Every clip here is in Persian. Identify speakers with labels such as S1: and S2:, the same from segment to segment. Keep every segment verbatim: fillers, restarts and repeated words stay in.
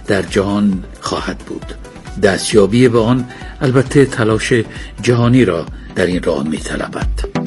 S1: در جهان خواهد بود. دستیابی به آن البته تلاش جهانی را در این راه می‌طلبد.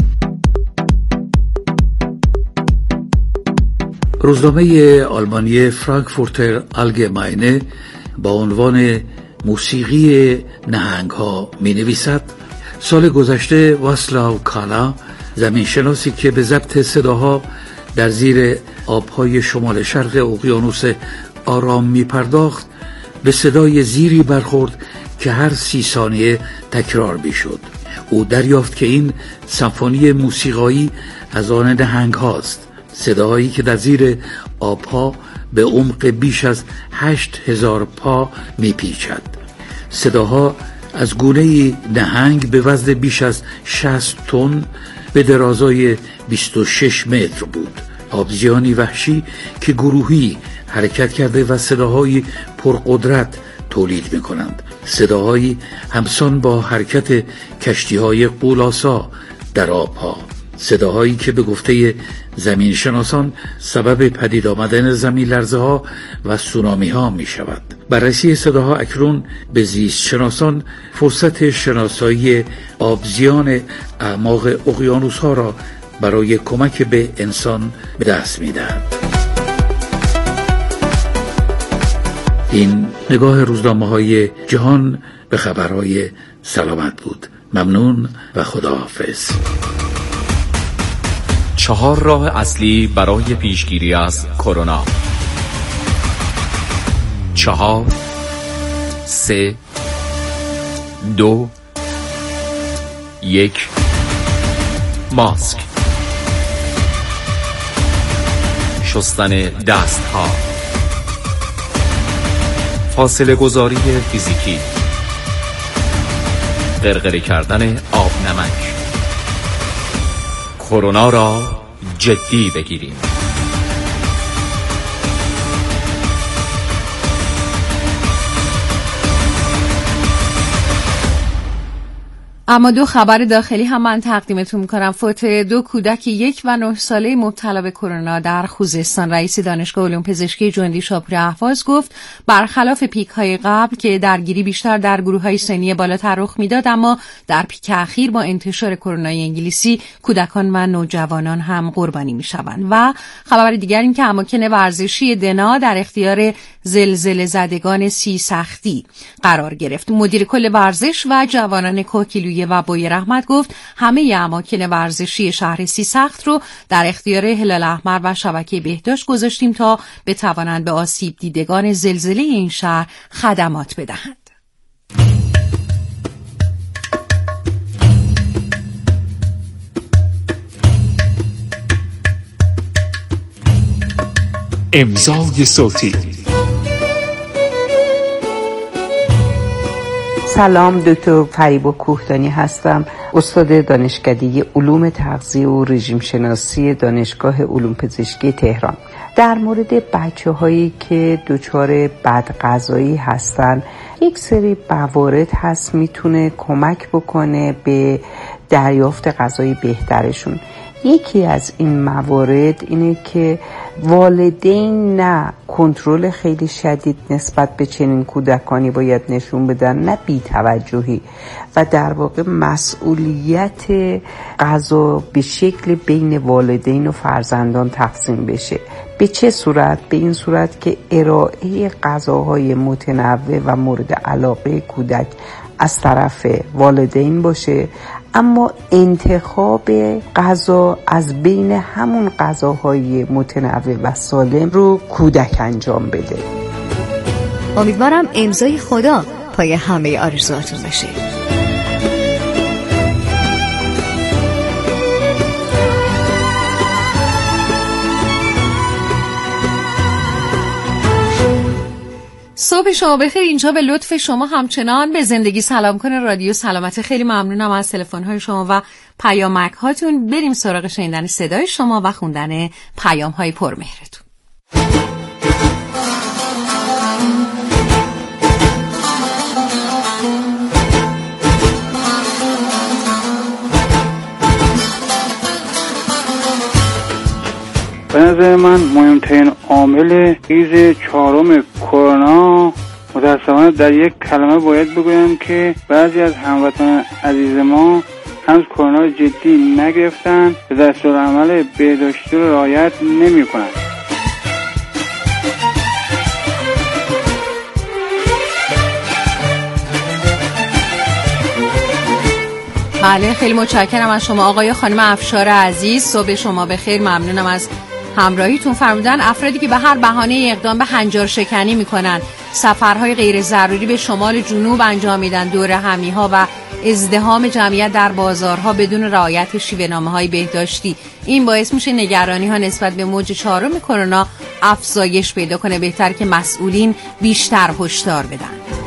S1: روزنامه آلمانی فرانکفورتر آلگماینه با عنوان موسیقی نهنگ‌ها می‌نویسد: سال گذشته واسلاو کالا، زمینشناسی که به ضبط صداها در زیر آب‌های شمال شرق اقیانوس آرام می‌پرداخت، به صدای زیری برخورد که هر سی ثانیه تکرار می‌شد. او دریافت که این سمفونی موسیقایی از آن نهنگ هاست، صداهایی که در زیر آبها به عمق بیش از هشت هزار پا می‌پیچد. صداها از گونه نهنگ به وزن بیش از شصت تن به درازای بیست و شش متر بود. آبزیانی وحشی که گروهی حرکت کرده و صداهای پرقدرت تولید می‌کنند. صداهایی همسان با حرکت کشتی‌های غول‌آسا در آب‌ها. صداهایی که به گفته زمین شناسان سبب پدید آمدن زمین لرزه ها و سونامی ها می شود. بررسی صداها اکنون به زیست شناسان فرصت شناسایی آبزیان اعماق اقیانوس ها را برای کمک به انسان به دست می دهد. این نگاه روزنامه های جهان به خبرهای سلامت بود. ممنون و خداحافظ.
S2: چهار راه اصلی برای پیشگیری از کرونا: چهار، سه، دو، یک. ماسک، شستن دست ها، فاصله گذاری فیزیکی، غرغره کردن آب نمک. کرونا را جدی بگیریم.
S3: اما دو خبر داخلی هم من تقدیمتون میکنم. فوت دو کودک یک و نه ساله مبتلا به کرونا در خوزستان. رئیس دانشگاه علوم پزشکی جندی شاپور اهواز گفت برخلاف پیک های قبل که درگیری بیشتر در گروه های سنی بالاتر رخ میداد، اما در پیک اخیر با انتشار کرونای انگلیسی کودکان و نوجوانان هم قربانی میشوند. و خبر دیگر این که اماکن ورزشی دنا در اختیار زلزله زدگان سی سختی قرار گرفت. مدیر کل ورزش و جوانان کوکیلویه و بوی رحمت گفت همه اماکن ورزشی شهر سی سخت رو در اختیار هلال احمر و شبکه بهداشت گذاشتیم تا بتوانند به آسیب دیدگان زلزله این شهر خدمات بدهند.
S4: امضای صوتی.
S5: سلام، دکتر فریبا کوهدانی هستم، استاد دانشکده علوم تغذیه و رژیم شناسی دانشگاه علوم پزشکی تهران. در مورد بچه هایی که دچار بدغذایی هستن، یک سری موارد هست میتونه کمک بکنه به دریافت غذای بهترشون. یکی از این موارد اینه که والدین نه کنترل خیلی شدید نسبت به چنین کودکانی باید نشون بدن، نه بی‌توجهی، و در واقع مسئولیت غذا به شکل بین والدین و فرزندان تقسیم بشه. به چه صورت؟ به این صورت که ارائه غذاهای متنوع و مورد علاقه کودک از طرف والدین باشه، اما انتخاب غذا از بین همون غذاهای متنوع و سالم رو کودک انجام بده.
S6: امیدوارم امضای خدا پای همه آرزوهاتون باشه.
S3: صبح شما بخیر. اینجا به لطف شما همچنان به زندگی سلام کنه رادیو سلامت. خیلی ممنونم از تلفن‌های شما و پیامک هاتون. بریم سراغ شنیدن صدای شما و خوندن پیام‌های پرمهرتون.
S7: به نظر من مهمترین عامل ریز چهارم کرونا متاسفانه در یک کلمه باید بگویم که بعضی از هموطنان عزیز ما هنوز کرونا جدی نگرفتن و دستورالعمل بهداشتی رو رعایت نمی کنند.
S3: بله، خیلی متشکرم از شما آقای خانم افشار عزیز. صبح شما بخیر. ممنونم از همراهیتون. فرمودن افرادی که به هر بهانه اقدام به هنجار شکنی میکنن، سفرهای غیر ضروری به شمال جنوب انجام میدن، دور همیها و ازدحام جمعیت در بازارها بدون رعایت شیوه‌نامه‌های بهداشتی، این باعث میشه نگرانی ها نسبت به موج چهارم کرونا افزایش پیدا کنه. بهتر که مسئولین بیشتر هشدار بدن.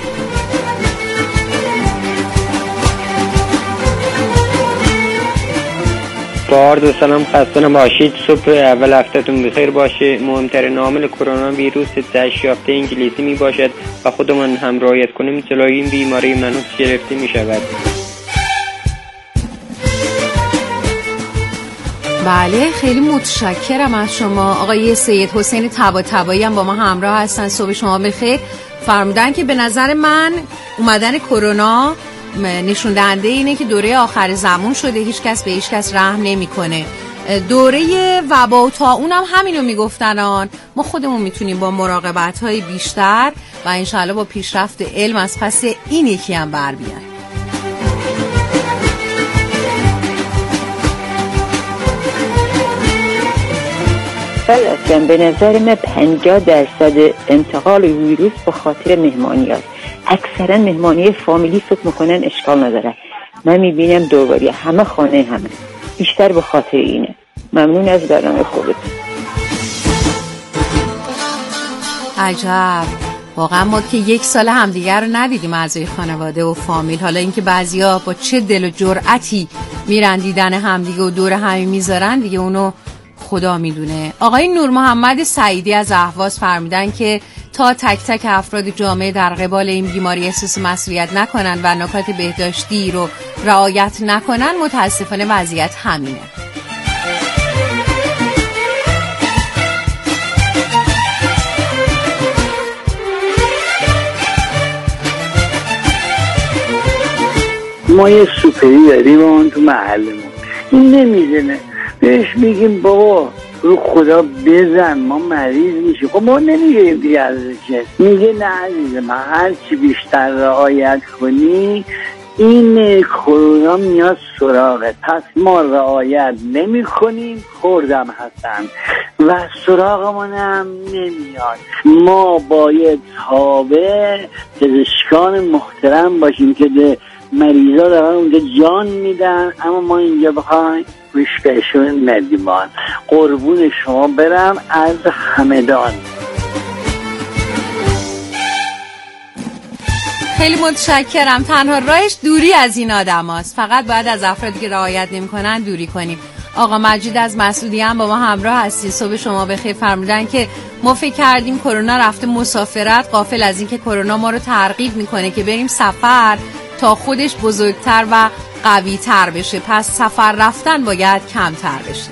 S8: بار دو سلام، خسته نباشید. صبح اول هفته‌تون بخیر باشه. مهمترین عامل کرونا ویروس تشریف‌یافته انگلیسی می باشد و خودمان هم رعایت کنیم جلوی این بیماری منوط گرفته می شود.
S3: بله، خیلی متشکرم از شما. آقای سید حسین طباطبایی هم با ما همراه هستن. صبح شما بخیر. فرمودن که به نظر من اومدن کرونا نشون دهنده اینه که دوره آخر زمان شده، هیچ کس به هیچ کس رحم نمیکنه. دوره وبا و طاعون هم همینو میگفتن. آن ما خودمون میتونیم با مراقبت های بیشتر و انشالله با پیشرفت علم از پس این یکی هم بر بیان.
S9: بله، به نظر من پنجاه درصد انتقال ویروس به خاطر مهمانی هست. اکثرا مهمانی فامیلی فکر میکنن اشکال نداره. من میبینم دوباره همه خانه همه بیشتر به خاطر اینه. ممنون از برنامه خوبت.
S3: عجب، واقعا ما که یک سال همدیگر رو ندیدیم اعضای خانواده و فامیل. حالا اینکه بعضیا با چه دل و جرأتی میرن دیدن همدیگه و دور همی میذارن دیگه اونو خدا میدونه. آقای نور محمد سعیدی از اهواز فرمودن که تا تک تک افراد جامعه در قبال این بیماری احساس مسئولیت نکنن و نکات بهداشتی رو رعایت نکنن، متاسفانه وضعیت همینه.
S10: ما یه سوپری داریم اون تو محلمون، این نمیزنه، بهش میگیم بابا رو خدا بزن ما مریض میشیم. خب ما نمیگیم دیگه ازش، میگه نه عزیز من هر چی بیشتر رعایت کنی این کرونا میاد سراغه. پس ما رعایت نمی کنیم، خوردم هستن و سراغمون هم نمیاد. ما باید تابع پزشکان محترم باشیم که ده مریضا دارن اونجا جان میدن، اما ما اینجا بخوایم روش بهشون ندیمان. قربون شما برم از همدان.
S3: خیلی متشکرم. تنها راهش دوری از این آدم هست. فقط باید از افرادی که رعایت نمی کنن دوری کنیم. آقا مجید از مسعودی هم با ما همراه هستی. صبح شما بخیر. فرمودن که ما فکر کردیم کرونا رفته مسافرت، غافل از این که کرونا ما رو ترغیب میکنه که بریم سفر تا خودش بزرگتر و قوی تر بشه. پس سفر رفتن باید کمتر بشه.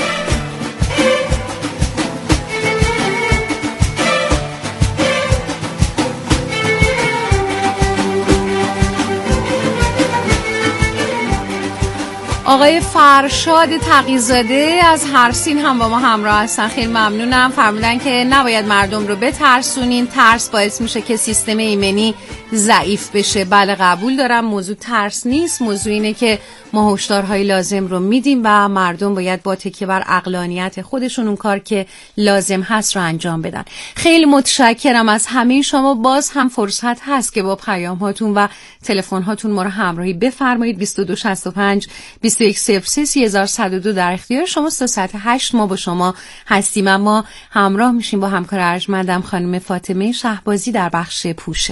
S3: آقای فرشاد تقی‌زاده از هرسین هم با ما همراه هستن. خیلی ممنونم. فرمودن که نباید مردم رو بترسونین، ترس باعث میشه که سیستم ایمنی ضعیف بشه. بله قبول دارم، موضوع ترس نیست، موضوع اینه که ما هشدارهای لازم رو میدیم و مردم باید با تکیه بر عقلانیت خودشون اون کار که لازم هست رو انجام بدن. خیلی متشکرم از همه شما. باز هم فرصت هست که با پیام هاتون و تلفن هاتون ما رو همراهی بفرمایید. بیست و دو شصت و پنج بیست و یک صفر سه سی هزار و صد و دو در اختیار شماست. تا ساعت هشت ما با شما هستیم، اما همراه میشیم با همکار ارجمندم خانم فاطمه شهبازی در بخش پوشه.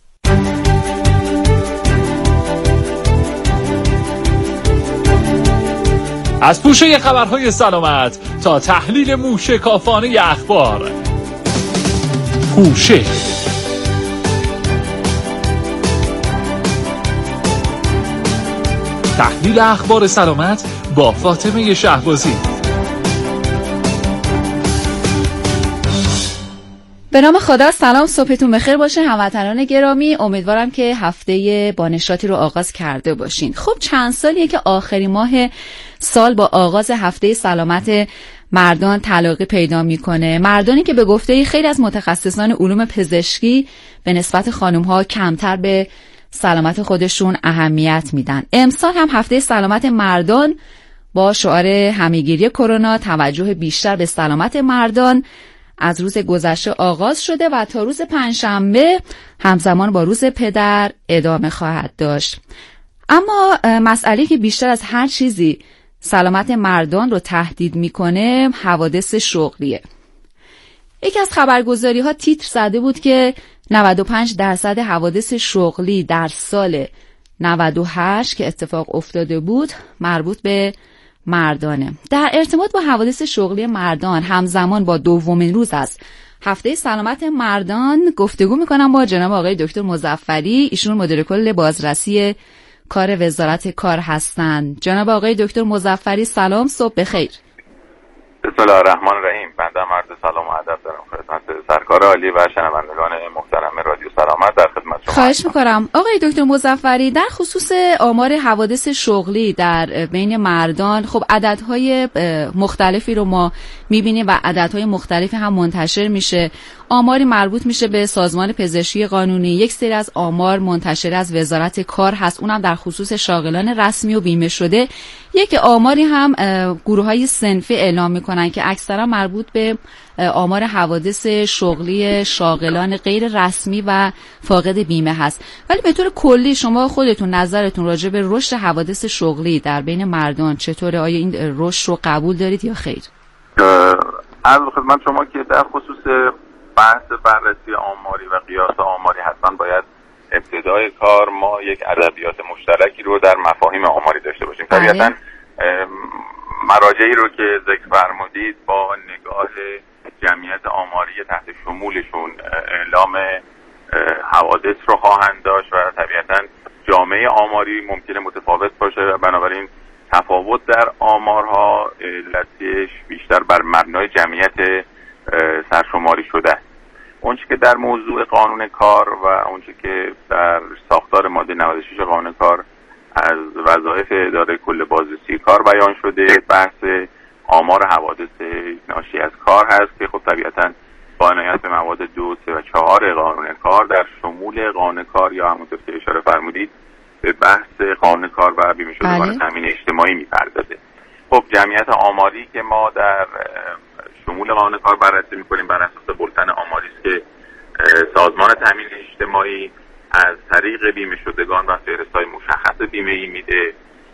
S4: از پوشه خبرهای سلامت تا تحلیل موشکافانه اخبار. پوشه تحلیل اخبار سلامت با فاطمه شهبازی.
S11: به نام خدا. سلام، صبحتون بخیر باشه هموطنان گرامی. امیدوارم که هفته با نشاطی رو آغاز کرده باشین. خب چند سالیه که آخرین ماه سال با آغاز هفته سلامت مردان تلاقی پیدا میکنه. مردانی که به گفته خیلی از متخصصان علوم پزشکی به نسبت خانم‌ها کمتر به سلامت خودشون اهمیت میدن. امسال هم هفته سلامت مردان با شعار همه‌گیری کرونا، توجه بیشتر به سلامت مردان از روز گذشته آغاز شده و تا روز پنجشنبه همزمان با روز پدر ادامه خواهد داشت. اما مسئله که بیشتر از هر چیزی سلامت مردان رو تهدید میکنه حوادث شغلیه. یکی از خبرگزاری ها تیتر زده بود که نود و پنج درصد حوادث شغلی در سال نود و هشت که اتفاق افتاده بود مربوط به مردانه. در ارتباط با حوادث شغلی مردان همزمان با دومین روز از هفته سلامت مردان گفتگو میکنم با جناب آقای دکتر مظفری. ایشون مدیر کل بازرسی کار وزارت کار هستند. جناب آقای دکتر مظفری سلام، صبح بخیر.
S12: بسم الله الرحمن الرحیم. بنده عرض سلام و ادب دارم خدمت سرکار عالی و شنوندگان محترم رادیو سلامت در خدمت شما.
S11: خواهش میکنم. آقای دکتر مظفری، در خصوص آمار حوادث شغلی در بین مردان خب عددهای مختلفی رو ما میبینیم و عددهای مختلفی هم منتشر میشه. آماری مربوط میشه به سازمان پزشکی قانونی، یک سری از آمار منتشر از وزارت کار هست، اونم در خصوص شاغلان رسمی و بیمه شده. یک آماری هم گروه‌های صنفی اعلام میکنن که اکثرا مربوط به آمار حوادث شغلی شاغلان غیر رسمی و فاقد بیمه هست. ولی به طور کلی شما خودتون نظرتون راجع به رشد حوادث شغلی در بین مردان چطوره؟ آیا این رشد رو قبول دارید یا خیر؟
S12: عرض خدمت شما که در خصوص بحث بررسی آماری و قیاس آماری حتما باید ابتدای کار ما یک ادبیات مشترکی رو در مفاهیم آماری داشته باشیم. طبیعتاً مراجعی رو که ذکر فرمودید با نگاه جمعیت آماری تحت شمولشون اعلام حوادث رو خواهند داشت و طبیعتاً جامعه آماری ممکنه متفاوت باشه و بنابراین تفاوت در آمارها علتش بیشتر بر مبنای جمعیت سرشماری شده است. اونچه که در موضوع قانون کار و اونچه که در ساختار ماده نود و شش قانون کار از وظایف اداره کل بازرسی کار بیان شده بحث آمار حوادث ناشی از کار هست که خب طبیعتاً با عنایت به مواد دو، سه و چهار قانون کار در شمول قانون کار یا همونطور که اشاره فرمودید به بحث قانون کار و بیمه شدگان تامین اجتماعی می‌پردازه. خب جمعیت آماری که ما در شمول قانون کار بررسی می‌کنیم بر اساس بولتن آماری است که سازمان تامین اجتماعی از طریق بیمه شدگان و فهرست‌های مشخص بیمه‌ای میده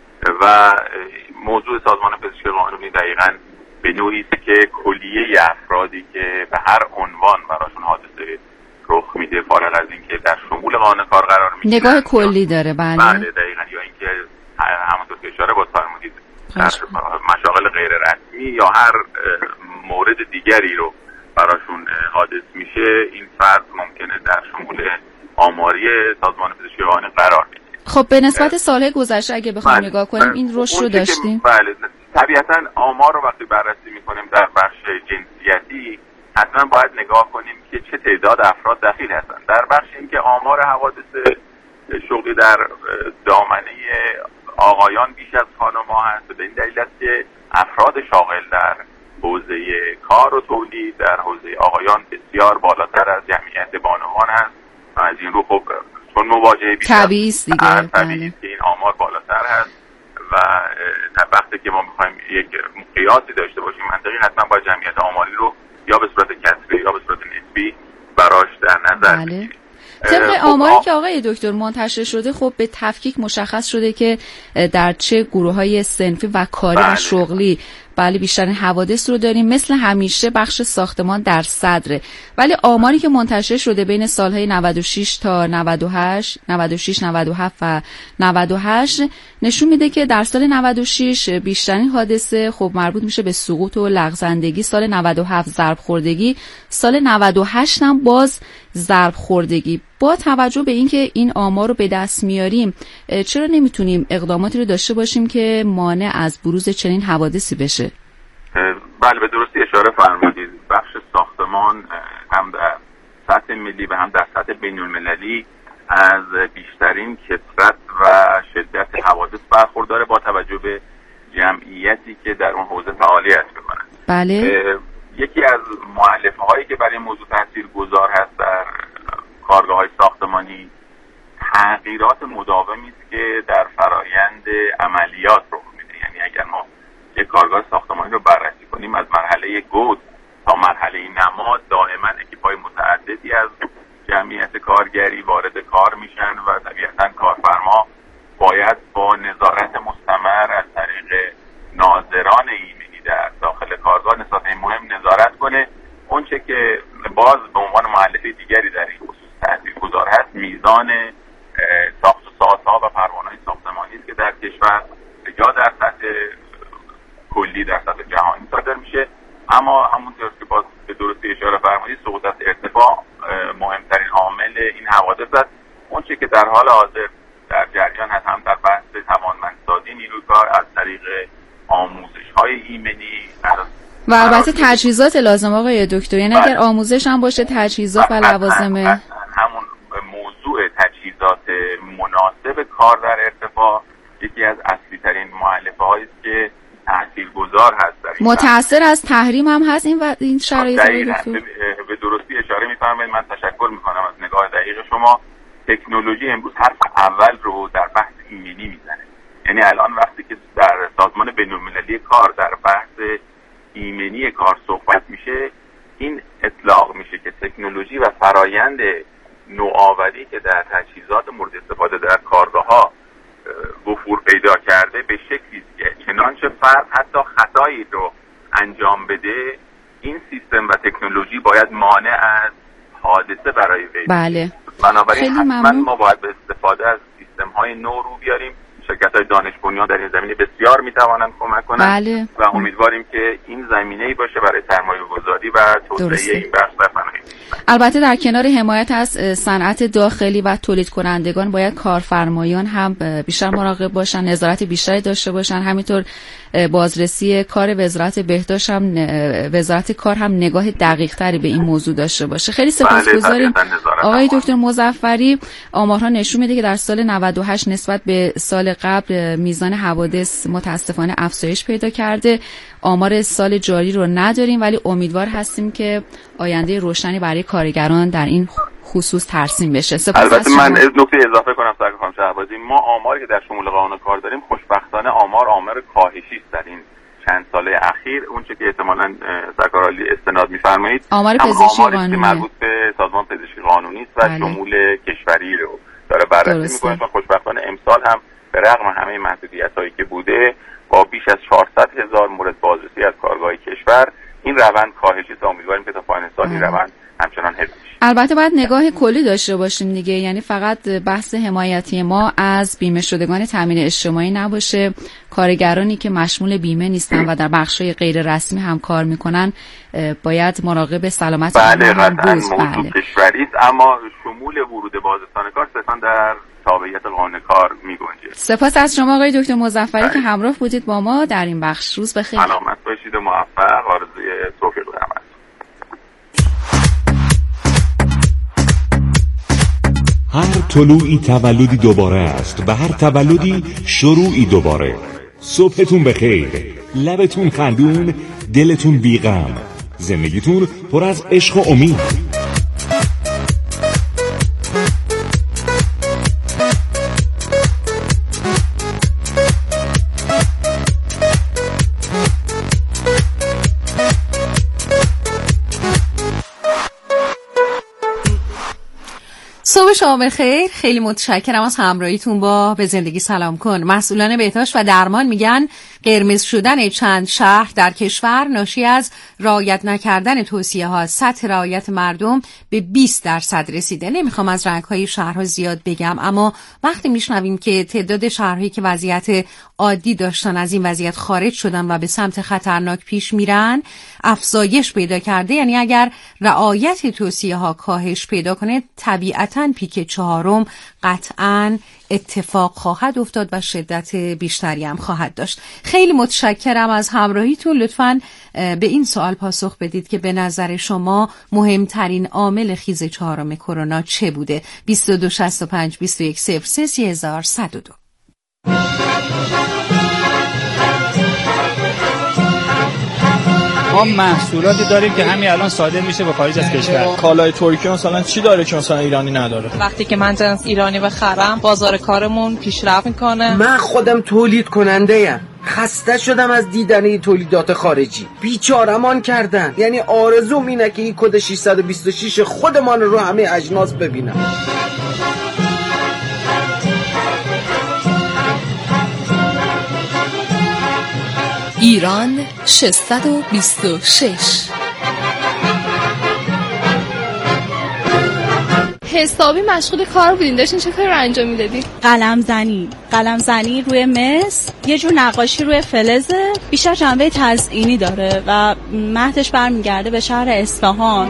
S12: و موضوع سازمان پزشکی قانونی دقیقاً به نوعی است که کلیه افرادی که به هر عنوان براشون حادثه رخ میده فارغ از اینکه در شمول قانون کار قرار میگیرن
S11: نگاه کلی داره. بله
S12: بله دقیقاً. یا اینکه همونطور که اشاره بود فرمودید در مشاغل غیر رسمی یا هر مورد دیگری رو براشون حادث میشه، این فرد ممکنه در شمول آماری سازمان پزشکی قانونی قرار بگیره.
S11: خب به نسبت سالهای گذشته اگه بخوایم بله. نگاه کنیم این رشد رو داشتیم.
S12: بله طبیعتاً آمار رو وقتی بررسی میکنیم در بخش جنسیتی حتما باید نگاه کنیم که چه تعداد افراد دخیل هستن. در بخش این که آمار حوادث شغلی در دامنه آقایان بیش از خانم‌ها هست، به این دلیل است که افراد شاغل در حوزه کار و تولید در حوزه آقایان بسیار بالاتر از جمعیت بانوان هست. از این رو خب چون مواجهه بیشتر
S11: طبیعی است دیگه،
S12: طبیعی که این آمار بالاتر هست و وقتی که ما می‌خوایم یک قیاسی داشته باشیم منطقی حتما باید جمعیت آماری رو یا به صورت کسری یا به صورت نسبی براش در نظر بگیریم.
S11: طبق آماری که آقای دکتر منتشر شده خب به تفکیک مشخص شده که در چه گروه‌های صنفی و کاری بله. و شغلی بله بیشترین حوادث رو داریم. مثل همیشه بخش ساختمان در صدره، ولی آماری که منتشر شده بین سالهای نود و شش تا نود و هشت، نود و شش، نود و هفت و نود و هشت نشون میده که در سال نود و شش بیشترین حادثه خب مربوط میشه به سقوط و لغزندگی، سال نود و هفت ضرب خوردگی، سال نود و هشت هم باز ضرب خوردگی. با توجه به اینکه این آمار رو به دست میاریم چرا نمیتونیم اقداماتی رو داشته باشیم که مانع از بروز چنین حوادثی بشه؟
S12: بله به درستی اشاره فرمودید. بخش ساختمان هم در سطح ملی و هم در سطح بین‌المللی از بیشترین کثرت و شدت حوادث برخورداره با توجه به جمعیتی که در اون حوزه فعالیت میکنن.
S11: بله.
S12: یکی از مؤلفه هایی که برای موضوع تاثیرگذار هست در کارگاه های ساختمانی تغییرات مداومی است که در فرایند عملیات رخ میده. یعنی اگر ما یک کارگاه ساختمانی رو بررسی کنیم از مرحله گود تا مرحله نماد دائما اکیپ‌های متعددی از جمعیت کارگری وارد کار میشن و طبیعتاً کارفرما باید با نظارت مستمر از طریق ناظران ایمنی در داخل کارگاه نسبت این مهم نظارت کنه. اون چه که باز به عنوان مؤلفه دیگری در این خصوص تاثیرگذار هست میزان ساخت و سازها و پروانه‌های ساختمانی است که در کشور یا در سطح کلی در سطح جهانی صادر میشه. اما همونطور که باز به درستی اشاره فرمودید سقوط از ارتفاع مهمترین عامل این حوادث است. اون چه که در حال حاضر در جریان هست هم در بحث توانمندسازی نیروی کار از طریق آموزش‌های ایمنی
S11: و البته تجهیزات لازم آقای دکتر، یعنی اگر آموزش هم باشه تجهیزات و لوازم
S12: همون موضوع تجهیزات مناسب کار در ارتفاع یکی از اصلی ترین مؤلفه هایی است که تاثیرگذار هست در این
S11: متأثر از تحریم هم هست این و این شرایط.
S12: به درستی اشاره می‌فرمایید. من تشکر می‌کنم از نگاه دقیق شما. تکنولوژی امروز حرف اول رو در بحث ایمنی میزنه. یعنی الان وقتی که در سازمان بین‌المللی کار در بحث ایمنی کار صحبت میشه این اطلاق میشه که تکنولوژی و فرایند نوآوری که در تجهیزات مورد استفاده در کارگاه‌ها وفور پیدا کرده به شکلی که چنانچه فرد حتی خطایی رو انجام بده این سیستم و تکنولوژی باید مانع از حادثه برای وی.
S11: بله.
S12: بنابراین حتما ما باید به استفاده از سیستم‌های نو رو بیاریم. شرکت‌های دانش بنیان در این زمینه بسیار می‌توانند کمک کنند.
S11: بله.
S12: و امیدواریم که این زمینه‌ای باشه برای سرمایه‌گذاری و توسعه این بخش در صنایع.
S11: البته در کنار حمایت از صنعت داخلی و تولید کنندگان باید کارفرمایان هم بیشتر مراقب باشن، نظارت بیشتری داشته باشن. همینطور بازرسی کار وزارت بهداشت هم وزارت کار هم نگاه دقیق تری به این موضوع داشته باشه. خیلی سپاسگزاریم آقای دکتر مظفری. آمارها نشون میده که در سال نود و هشت نسبت به سال قبل میزان حوادث متاسفانه افزایش پیدا کرده. آمار سال جاری رو نداریم ولی امیدوار هستیم که آینده روشنی برای کارگران در این خصوص ترسیم بشه.
S12: البته من از نکته اضافه کنم سرکار خانم شهبازی، ما آماری که در شمول قانون کار داریم خوشبختانه آمار آمار کاهشی است در این چند ساله اخیر. اون چه که احتمالاً سرکار عالی استناد می‌فرمایید
S11: آمار پزشکی قانونی
S12: مربوط به سازمان پزشکی قانونی است و بله. شمول کشوری رو داره بررسی می‌کنه. خوشبختانه امسال هم به رغم همه محدودیت‌هایی که بوده با بیش از چهارصد هزار مورد بازرسی از کارگاه کشور این روند کاهشی است. امیدواریم که تا پایان سال این روند همچنان حفظ بشه.
S11: البته باید نگاه کلی داشته باشیم دیگه، یعنی فقط بحث حمایتی ما از بیمه شدگان تامین اجتماعی نباشه. کارگرانی که مشمول بیمه نیستن و در بخش‌های غیر رسمی هم کار میکنن باید مراقب سلامت
S12: بله قطعاً موضوع بله. کشوری است اما شمول ورود بازرسان کار صرفاً در تابعیت قانون کار میگنجه.
S11: سپاس از شما آقای دکتر مظفری که همراه بودید با ما در این بخش. روز بخیر.
S12: سلامت باشید و موفق. آرزوی توفیق و رحمت.
S13: هر طلوعی تولدی دوباره است و هر تولدی شروعی دوباره. صبحتون بخیر، لبتون خندون، دلتون بیغم، زندگیتون پر از عشق و امید.
S3: صبح شما بخیر. خیلی متشکرم از همراهیتون با به زندگی سلام کن. مسئولان بهداشت و درمان میگن قرمز شدن چند شهر در کشور ناشی از رعایت نکردن توصیه ها. سطح رعایت مردم به بیست درصد رسیده. نمیخوام از رنگ‌های شهرها زیاد بگم اما وقتی میشنویم که تعداد شهرهایی که وضعیت عادی داشتن از این وضعیت خارج شدن و به سمت خطرناک پیش میرن افزایش پیدا کرده، یعنی اگر رعایت توصیه ها کاهش پیدا کنه طبیعتاً پیک چهارم قطعاً اتفاق خواهد افتاد و شدت بیشتری هم خواهد داشت. خیلی متشکرم از همراهیتون. لطفاً به این سوال پاسخ بدید که به نظر شما مهمترین عامل خیز چهارم کرونا چه بوده؟ بیست و دو شصت و پنج بیست و یک صفر سه سه هزار و صد و دو.
S14: ما محصولاتی داریم که همین الان صادر میشه به خارج از کشور.
S15: کالای ترکیه مثلا چی داره که مثلا ایرانی نداره؟
S16: وقتی که من جنس ایرانی بخرم بازار کارمون پیشرفت میکنه.
S17: من خودم تولید کننده ام. خسته شدم از دیدن تولیدات خارجی. بیچاره‌مان کردن. یعنی آرزوم اینه که این کد ششصد و بیست و شش خودمان رو همه اجناس ببینم.
S18: ایران ششصد و بیست و شش.
S19: حسابی مشغول کار بودین، داشتین چه کاری رو انجام میدادین؟
S20: قلم زنی قلم زنی روی مس، یه جور نقاشی روی فلزه، بیشتر جنبه تزئینی داره و مهدش برمیگرده به شهر اصفهان.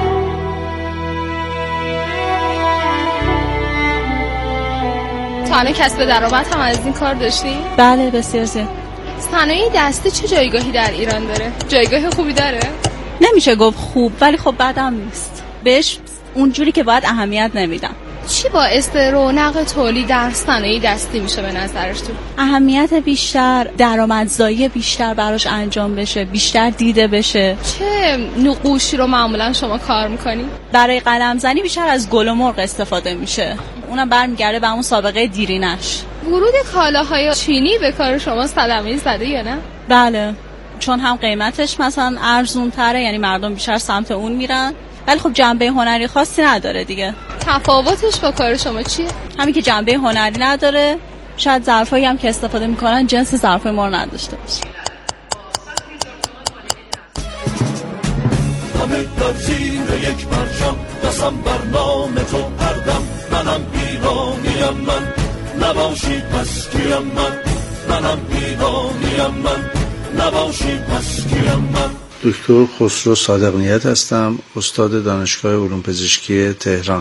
S19: تا الان کسب درآمد هم از این کار داشتی؟
S20: بله بسیار زیاد.
S19: صنایع دستی چه جایگاهی در ایران داره؟ جایگاه خوبی داره؟
S20: نمیشه گفت خوب، ولی خب بدم نیست. بهش اونجوری که باید اهمیت نمیدم.
S19: چی باعث رونق تولید در صنایع دستی میشه به نظرش تو؟
S20: اهمیت بیشتر، درآمدزایی بیشتر براش انجام بشه، بیشتر دیده بشه.
S19: چه نقوشی رو معمولا شما کار میکنی؟
S20: برای قلم زنی بیشتر از گل و مرغ استفاده میشه. اونم برمیگرده به اون سابقه دیرینش.
S19: ورود کالاهای چینی به کار شما صدمه زده یا نه؟
S20: بله، چون هم قیمتش مثلا ارزون تره، یعنی مردم بیشتر سمت اون میرن، ولی خب جنبه هنری خاصی نداره دیگه.
S19: تفاوتش با کار شما چیه؟
S20: همین که جنبه هنری نداره، شاید ظرفایی هم که استفاده میکنن جنس ظرفای ما رو نداشته باشه.
S21: همه در زیر یک برجام، دستم بر نام تو هردم. منم ایرانیم من، نباشی پس کیم من. منم ایرانیم من، نباشی پس کیم من.
S22: دکتر خسرو صادق نیت هستم، استاد دانشگاه علوم پزشکی تهران.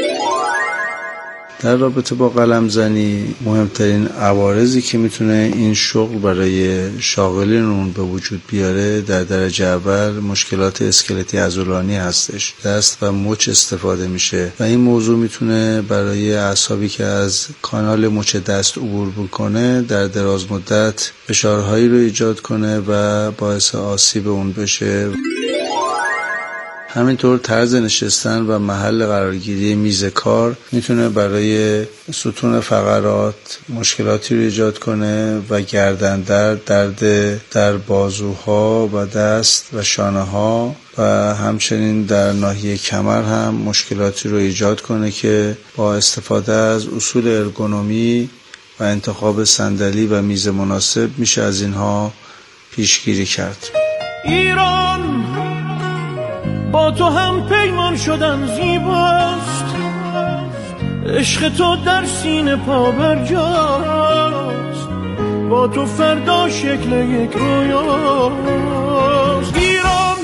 S22: در رابطه با قلم زنی مهمترین عوارضی که میتونه این شغل برای شاغلین به وجود بیاره در درجه اول مشکلات اسکلتی عضلانی هستش. دست و مچ استفاده میشه و این موضوع میتونه برای اعصابی که از کانال مچ دست عبور بکنه در دراز مدت فشارهایی رو ایجاد کنه و باعث آسیب اون بشه. همینطور طرز نشستن و محل قرارگیری میز کار میتونه برای ستون فقرات مشکلاتی رو ایجاد کنه و گردن درد، درد در بازوها و دست و شانه ها و همچنین در ناحیه کمر هم مشکلاتی رو ایجاد کنه که با استفاده از اصول ارگونومی و انتخاب صندلی و میز مناسب میشه از اینها پیشگیری کرد.
S21: ایران با تو هم پیمان شدن زیباست، عشق تو در سینه پا برجاست، با تو فردا شکل یک رویاست. ایران.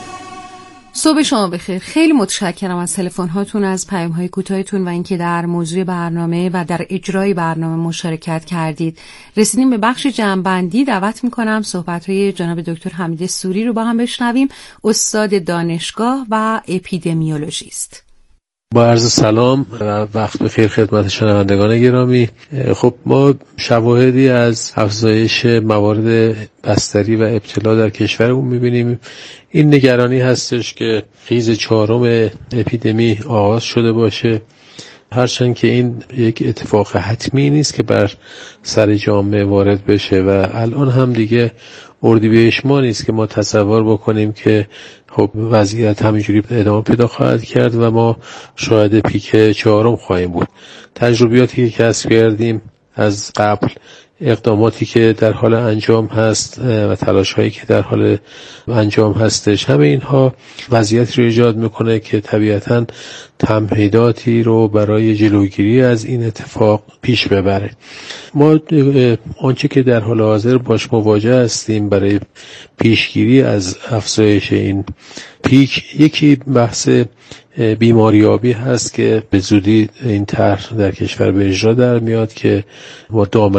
S3: صبح شما بخیر. خیلی متشکرم از تلفن هاتون، از پیام های کوتاهتون و اینکه در موضوع برنامه و در اجرای برنامه مشارکت کردید. رسیدیم به بخش جمع‌بندی. دعوت میکنم صحبت های جناب دکتر حمید سوری رو با هم بشنویم، استاد دانشگاه و اپیدمیولوژیست.
S23: با عرض سلام و وقت بخیر خدمت شنوندگان گرامی. خب ما شواهدی از افزایش موارد بستری و ابتلا در کشورمون میبینیم. این نگرانی هستش که خیز چهارم اپیدمی آغاز شده باشه، هرچند که این یک اتفاق حتمی نیست که بر سر جامعه وارد بشه و الان هم دیگه اردیبهشت ما نیست که ما تصور بکنیم که خب وضعیت همینجوری ادامه پیدا خواهد کرد و ما شاهد پیک چهارم خواهیم بود. تجربیاتی که کسب کردیم از قبل، اقداماتی که در حال انجام هست و تلاش‌هایی که در حال انجام هستش، همه اینها وضعیتی رو ایجاد میکنه که طبیعتاً تمهیداتی رو برای جلوگیری از این اتفاق پیش ببره. ما آنچه که در حال حاضر باش مواجه هستیم برای پیشگیری از افزایش این پیک، یکی بحث بیماریابی هست که به زودی این طرح در کشور به اجرا در میاد که با دامنه بی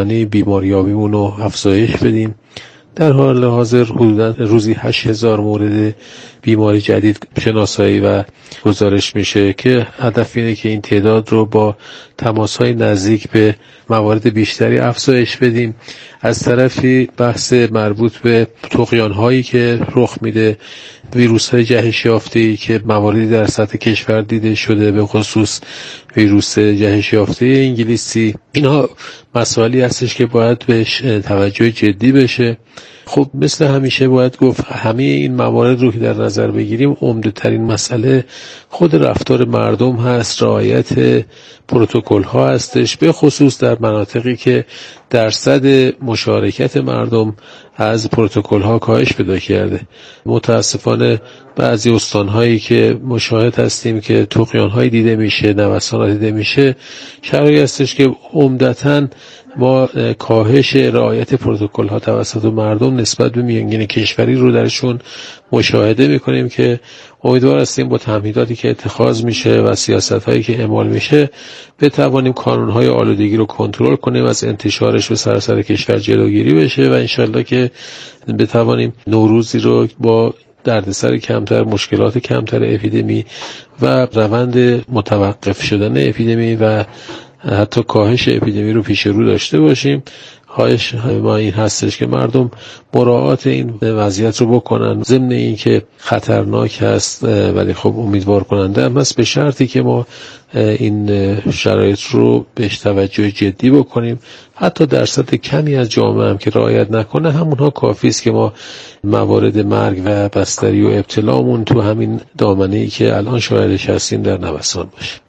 S23: بیماریابیمون رو افزایش بدیم. در حال حاضر حدوداً روزی هشت هزار مورد بیماری جدید شناسایی و گزارش میشه که هدف اینه که این تعداد رو با تماس‌های نزدیک به موارد بیشتری افزایش بدیم. از طرفی بحث مربوط به طغیان‌هایی که رخ میده، ویروس‌های جهش یافته‌ای که مواردی در سطح کشور دیده شده، به خصوص ویروس جهش یافته انگلیسی، اینها مسائلی هستش که باید بهش توجه جدی بشه. خب مثل همیشه باید گفت همه این موارد رو که در نظر بگیریم، عمده ترین مسئله خود رفتار مردم هست، رعایت پروتکل ها هستش، به خصوص در مناطقی که درصد مشارکت مردم از پروتکل ها کاهش پیدا کرده. متاسفانه بعضی استانهایی که مشاهد هستیم که طغیان های دیده میشه، نوسانات دیده میشه، شرایطی هستش که عمدتاً ما کاهش رعایت پروتکل ها توسط مردم نسبت به میانگین کشوری رو درشون مشاهده میکنیم که امیدوار هستیم با تمهیداتی که اتخاذ میشه و سیاست هایی که اعمال میشه بتوانیم کانون های آلودگی رو کنترل کنیم، از انتشارش به سراسر کشور جلوگیری بشه و انشالله که بتوانیم نوروزی رو با دردسر کمتر، مشکلات کمتر اپیدمی و روند متوقف شدن اپیدمی و حتی کاهش اپیدمی رو پیش رو داشته باشیم. خواهش ما این هستش که مردم مراعات این وضعیت رو بکنن، ضمن این که خطرناک هست ولی خب امیدوار کننده هم هست، به شرطی که ما این شرایط رو بهش توجه جدی بکنیم. حتی درصد کمی از جامعه هم که رعایت نکنه، همونها کافی است که ما موارد مرگ و بستری و ابتلامون تو همین دامنه‌ای که الان شاهدش هستیم در نوسان باشه.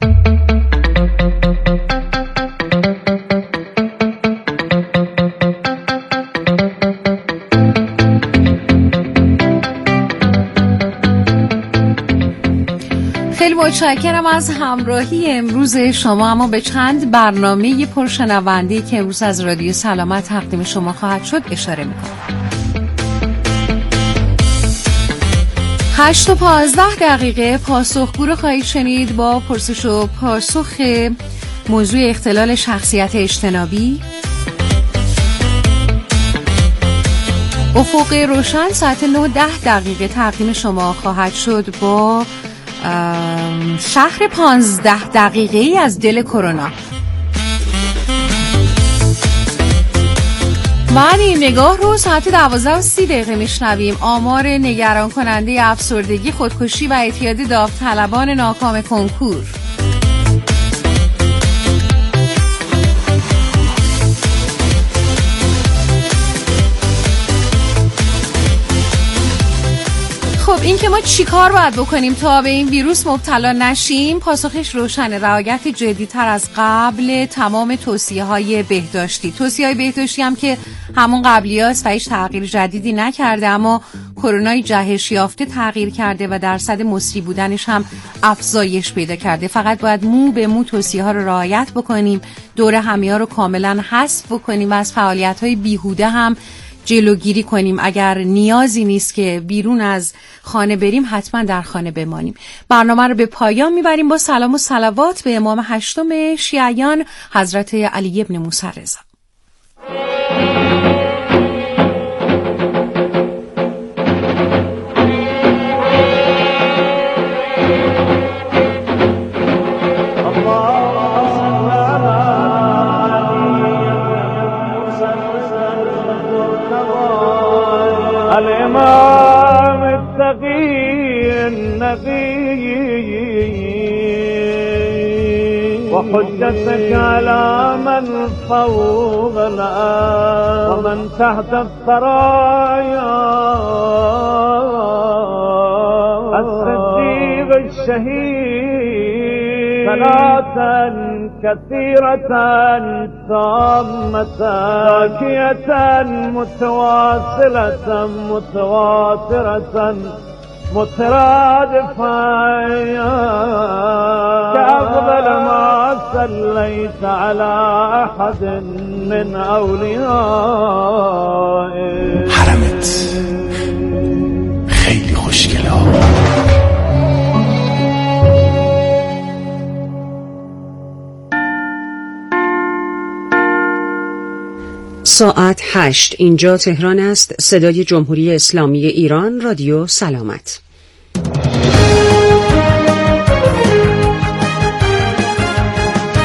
S3: متشکرم از همراهی امروز شما. اما به چند برنامه پرشنونده که امروز از رادیو سلامت تقدیم شما خواهد شد اشاره میکنم. هشت و پانزده دقیقه پاسخگو رو خواهید شنید با پرسش و پاسخ موضوع اختلال شخصیت اجتنابی. افق روشن ساعت نه و ده دقیقه تقدیم شما خواهد شد با شهر پانزده دقیقه ای از دل کرونا. بعد این نگاه رو ساعت دوازده و سی دقیقه میشنویم. آمار نگران کننده افسردگی، خودکشی و اعتیاد داوطلبان ناکام کنکور. خب این که ما چی کار باید بکنیم تا به این ویروس مبتلا نشیم؟ پاسخش روشنه. رعایت جدی‌تر از قبل تمام توصیه های بهداشتی. توصیه های بهداشتی هم که همون قبلی هاست و هیچ تغییر جدیدی نکرده، اما کرونای جهش یافته تغییر کرده و درصد مصری بودنش هم افزایش پیدا کرده. فقط باید مو به مو توصیه ها رو رعایت بکنیم، دور همی ها رو کاملا حذف بکنیم و از فعالیت های بیهوده هم جلوگیری کنیم. اگر نیازی نیست که بیرون از خانه بریم، حتما در خانه بمانیم. برنامه رو به پایان میبریم با سلام و صلوات به امام هشتم شیعیان حضرت علی ابن موسی رضا.
S1: الإمام التقي النبي وحجتك على من فوق الأرض ومن تحت الثرايا الصديق الشهيد صلاة كثيرة تامة زاكية متواصلة متواترة مترادفة كأفضل ما صليت على أحد من أوليائك.
S2: حرمت خیلی خوشگله. ساعت هشت. اینجا تهران است. صدای جمهوری اسلامی ایران، رادیو سلامت.